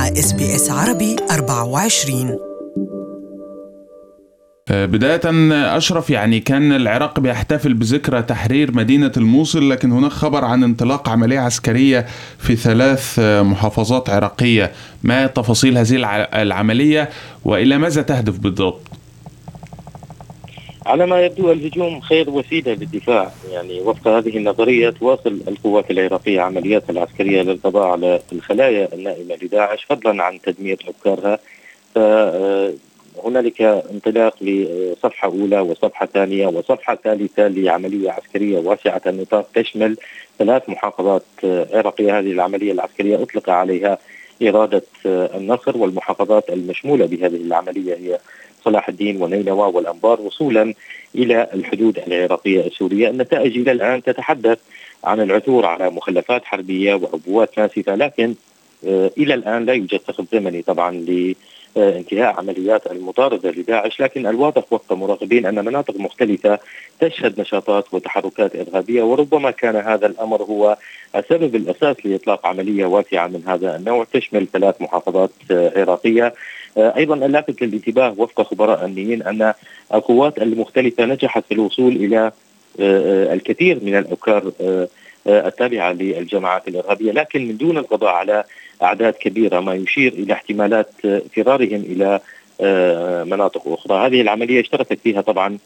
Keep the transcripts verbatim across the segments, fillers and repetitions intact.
مع إس بي إس عربي أربعة وعشرين. بداية أشرف، يعني كان العراق بيحتفل بذكرى تحرير مدينة الموصل، لكن هناك خبر عن انطلاق عملية عسكرية في ثلاث محافظات عراقية. ما تفاصيل هذه العملية وإلى ماذا تهدف بالضبط؟ على ما يبدو الهجوم خير وسيلة للدفاع. يعني وفق هذه النظرية تواصل القوات العراقية عملياتها العسكرية للقضاء على الخلايا النائمة لداعش فضلا عن تدمير أفكارها. فهنالك انطلاق لصفحة أولى وصفحة ثانية وصفحة ثالثة لعملية عسكرية واسعة النطاق تشمل ثلاث محافظات عراقية. هذه العملية العسكرية أطلق عليها إرادة النصر، والمحافظات المشمولة بهذه العملية هي صلاح الدين ونينوى والأنبار وصولا إلى الحدود العراقية السورية. النتائج إلى الآن تتحدث عن العثور على مخلفات حربية وعبوات ناسفة، لكن إلى الآن لا يوجد سقف زمني طبعا لانتهاء عمليات المطاردة لداعش، لكن الواضح وفق مراقبين أن مناطق مختلفة تشهد نشاطات وتحركات إرهابية، وربما كان هذا الأمر هو السبب الأساس لإطلاق عملية واسعة من هذا النوع تشمل ثلاث محافظات عراقية. أيضا اللافت للانتباه وفق خبراء أمنيين أن القوات المختلفة نجحت في الوصول إلى الكثير من الأفكار التابعة للجماعات الإرهابية، لكن من دون القضاء على أعداد كبيرة، ما يشير إلى احتمالات فرارهم إلى مناطق أخرى. هذه العملية اشتركت فيها طبعا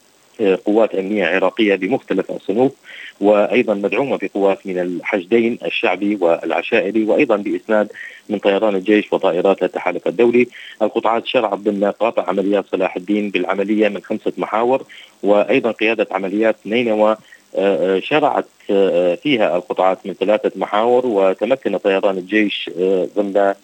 قوات أمنية عراقية بمختلف الصنوف، وأيضا مدعومة بقوات من الحشدين الشعبي والعشائري، وأيضا بإسناد من طيران الجيش وطائرات التحالف الدولي. القطاعات شرعت ضمن قاطع عمليات صلاح الدين بالعملية من خمسة محاور، وأيضا قيادة عمليات نينوى شرعت فيها القطاعات من ثلاثة محاور، وتمكن طيران الجيش ضمن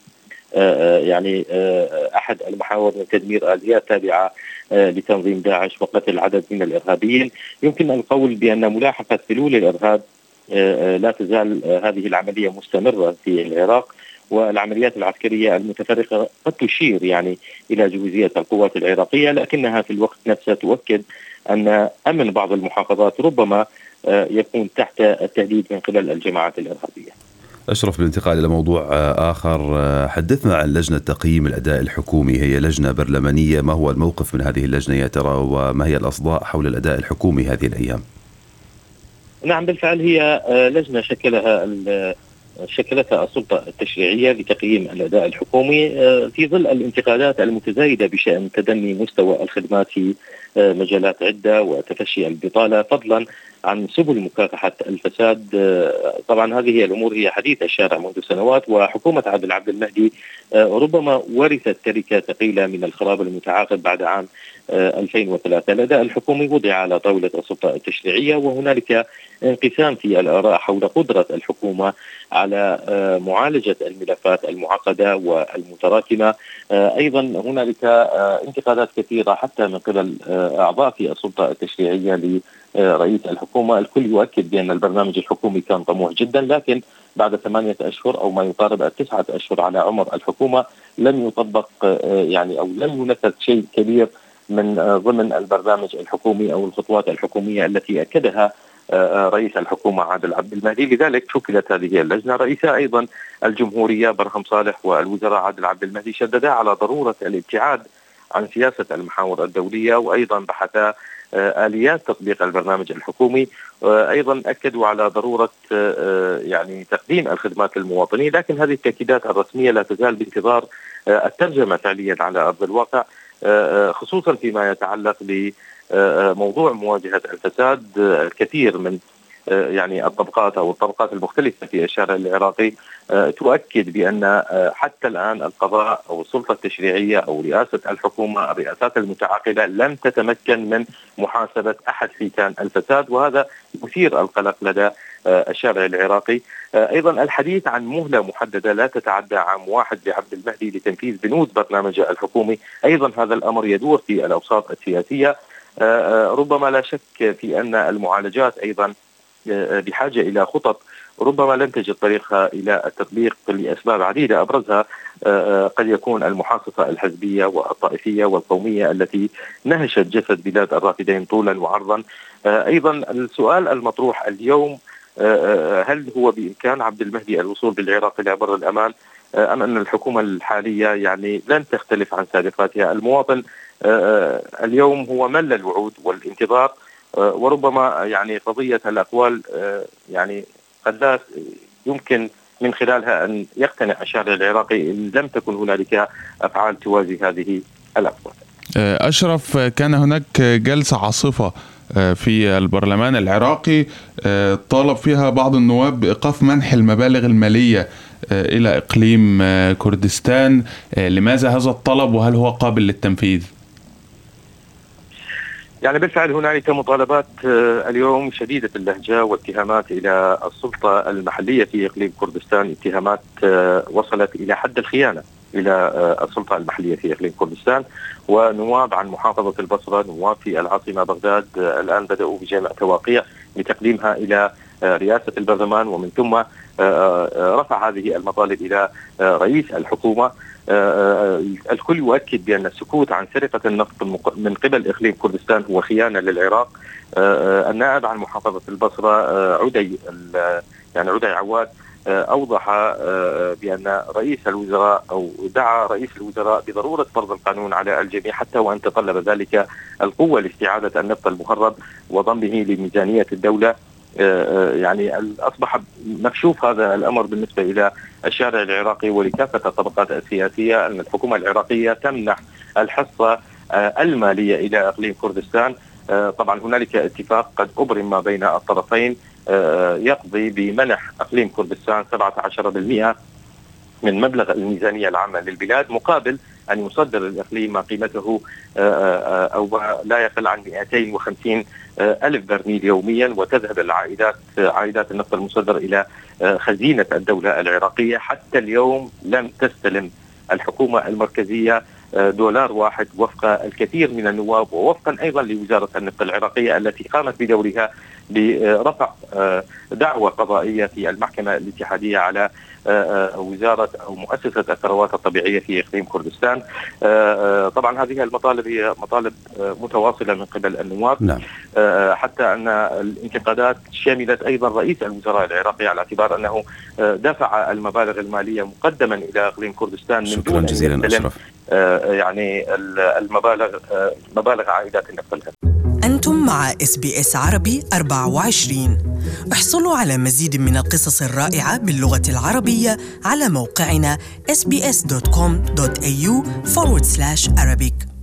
يعني أحد المحاور من تدمير آليات تابعة لتنظيم داعش وقتل عدد من الإرهابيين. يمكن القول بأن ملاحقة فلول الإرهاب لا تزال هذه العملية مستمرة في العراق، والعمليات العسكرية المتفرقة قد تشير يعني إلى جهوزية القوات العراقية، لكنها في الوقت نفسه تؤكد أن أمن بعض المحافظات ربما يكون تحت التهديد من قبل الجماعات الإرهابية. أشرف، بالانتقال إلى موضوع آخر، حدثنا عن لجنة تقييم الأداء الحكومي. هي لجنة برلمانية، ما هو الموقف من هذه اللجنة يا ترى، وما هي الأصداء حول الأداء الحكومي هذه الأيام؟ نعم بالفعل، هي لجنة شكلها شكلتها السلطة التشريعية لتقييم الأداء الحكومي في ظل الانتقادات المتزايدة بشأن تدني مستوى الخدمات في مجالات عدة وتفشي البطالة، فضلا عن سبل مكافحة الفساد. طبعا هذه الأمور هي حديث الشارع منذ سنوات، وحكومة عبد العبد المهدي ربما ورثت تركة ثقيلة من الخراب المتعاقب بعد عام ألفين وثلاثة. الأداء الحكومي وضع على طاولة السلطة التشريعية، وهنالك انقسام في الآراء حول قدرة الحكومة على معالجة الملفات المعقدة والمتراكمة. أيضا هنالك انتقادات كثيرة حتى من قبل أعضاء في السلطة التشريعية لرئيس الحكومة. الكل يؤكد بأن البرنامج الحكومي كان طموح جدا، لكن بعد ثمانية أشهر أو ما يقارب التسعة أشهر على عمر الحكومة لم يطبق يعني أو لم ينفذ شيء كبير من ضمن البرنامج الحكومي أو الخطوات الحكومية التي أكدها رئيس الحكومة عادل عبد المهدي. لذلك شكلت هذه اللجنة. رئيسها أيضا الجمهورية برهم صالح والوزراء عادل عبد المهدي شددا على ضرورة الابتعاد عن سياسة المحاور الدولية، وأيضا بحثا آليات تطبيق البرنامج الحكومي. أيضا أكدوا على ضرورة يعني تقديم الخدمات للمواطنين، لكن هذه التأكيدات الرسمية لا تزال بانتظار الترجمة فعليا على أرض الواقع، خصوصا فيما يتعلق بموضوع مواجهة الفساد. الكثير من يعني الطبقات أو الطبقات المختلفة في الشارع العراقي تؤكد بأن حتى الآن القضاء أو السلطة التشريعية أو رئاسة الحكومة الرئاسات المتعاقبة لم تتمكن من محاسبة أحد حيتان الفساد، وهذا يثير القلق لدى الشارع العراقي. أيضا الحديث عن مهلة محددة لا تتعدى عام واحد لعبد المهدي لتنفيذ بنود برنامجه الحكومي، أيضا هذا الأمر يدور في الأوساط السياسية. ربما لا شك في أن المعالجات أيضا بحاجة إلى خطط ربما لن تجد طريقها إلى التطبيق لأسباب عديدة، أبرزها قد يكون المحاصصة الحزبية والطائفية والقومية التي نهشت جسد بلاد الرافدين طولا وعرضا. أيضا السؤال المطروح اليوم، هل هو بإمكان عبد المهدي الوصول بالعراق إلى بر الأمان؟ أم أن الحكومة الحالية يعني لن تختلف عن سابقاتها. المواطن اليوم هو مل الوعود والانتظار، وربما يعني قضية الأقوال يعني قد لا يمكن من خلالها أن يقتنع الشارع العراقي إن لم تكن هنالك أفعال توازي هذه الأقوال. أشرف، كان هناك جلسة عاصفة في البرلمان العراقي طالب فيها بعض النواب بإيقاف منح المبالغ المالية إلى إقليم كردستان. لماذا هذا الطلب وهل هو قابل للتنفيذ؟ يعني بالفعل هنالك مطالبات اليوم شديدة اللهجة واتهامات إلى السلطة المحلية في إقليم كردستان، اتهامات وصلت إلى حد الخيانة إلى السلطة المحلية في إقليم كردستان. ونواب عن محافظة البصرة، نواب في العاصمة بغداد، الآن بدأوا بجمع توقيع لتقديمها إلى رئاسة البرلمان، ومن ثم رفع هذه المطالب إلى رئيس الحكومة. الكل يؤكد بأن السكوت عن سرقة النفط من قبل إقليم كردستان هو خيانة للعراق. النائب عن محافظة البصرة عدي يعني عدي عواد أوضح بأن رئيس الوزراء أو دعا رئيس الوزراء بضرورة فرض القانون على الجميع، حتى وأن تطلب ذلك القوة لاستعادة النفط المهرب وضمه لميزانية الدولة. يعني أصبح مكشوف هذا الأمر بالنسبة إلى الشارع العراقي ولكافة الطبقات السياسية أن الحكومة العراقية تمنح الحصة المالية إلى إقليم كردستان. طبعا هنالك اتفاق قد أبرم ما بين الطرفين يقضي بمنح إقليم كردستان سبعة عشر بالمئة من مبلغ الميزانية العامة للبلاد، مقابل أن يصدر الإقليم ما قيمته أو لا يقل عن مئتين وخمسين ألف برميل يوميا، وتذهب العائدات عائدات النفط المصدر إلى خزينة الدولة العراقية. حتى اليوم لم تستلم الحكومة المركزية دولار واحد وفق الكثير من النواب، ووفقا أيضا لوزارة النفط العراقية التي قامت بدورها برفع دعوى قضائية في المحكمة الاتحادية على وزارة أو مؤسسة الثروات الطبيعية في إقليم كردستان. طبعا هذه المطالب هي مطالب متواصلة من قبل النواب. نعم. حتى أن الانتقادات شملت أيضا رئيس الوزراء العراقي على اعتبار أنه دفع المبالغ المالية مقدما إلى إقليم كردستان من شكرا جزيلا أشرف. يعني المبالغ مبالغ عائدات النفط. أنتم مع إس بي إس عربي أربعة وعشرين. احصلوا على مزيد من القصص الرائعة باللغة العربية على موقعنا إس بي إس دوت كوم دوت إيه يو فورورد سلاش أرابيك.